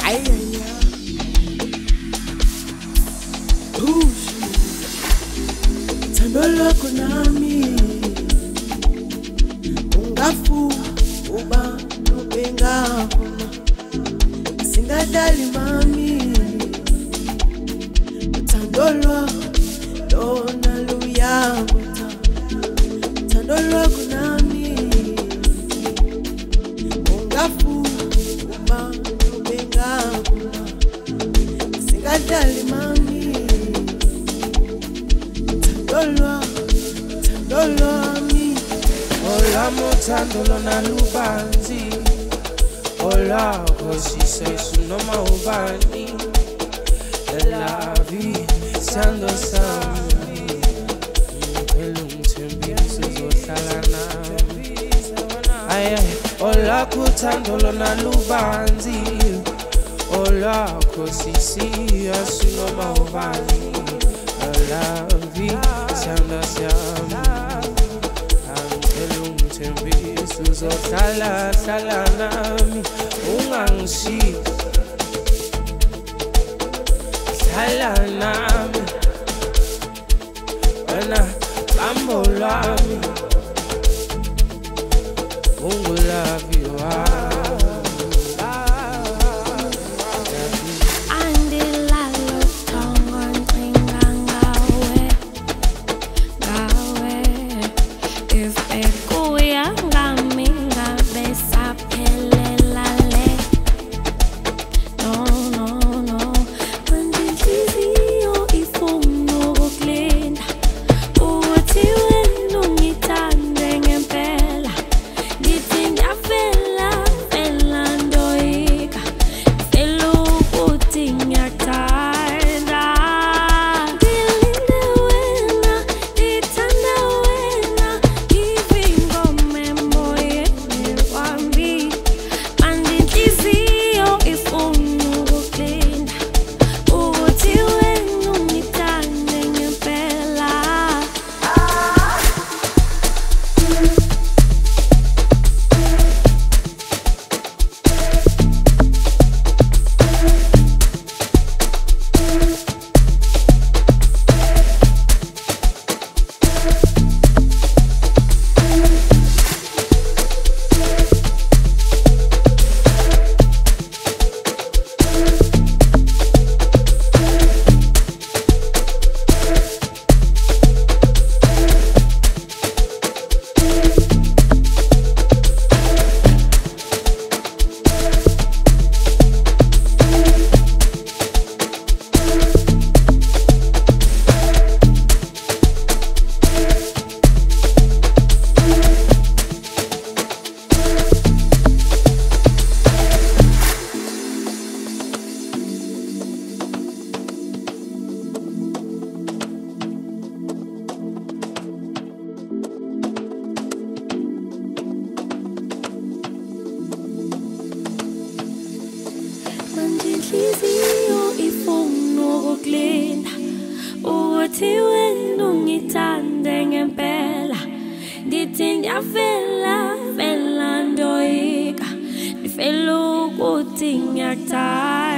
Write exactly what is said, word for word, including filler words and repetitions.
Ay, ay, ay. Push. Thando lwakho nami ungafu uba nobengavuma singadali mami thando lwakho lona luyabuta thando lwakho nami ungafu uba nobengavuma singadali mami Tandolwa, tandolwa mi Ola motandolo na lubanzi Ola kosisa isunoma ubani La vie sando sami Mpelu mtembi suzo salana Ay ay Ola kutandolo na lubanzi Ola kosisi isunoma ubani La vie sando sami Mpelu mtembi suzo sala salana Unganshi Salanami Wena bambo lami Mungu love you Inhliziyo ifuna ukukulinda uthi wena ungithande ngempela ndithi ndiyafela fela ndoyika ndifela ukuthi ngiyakuthanda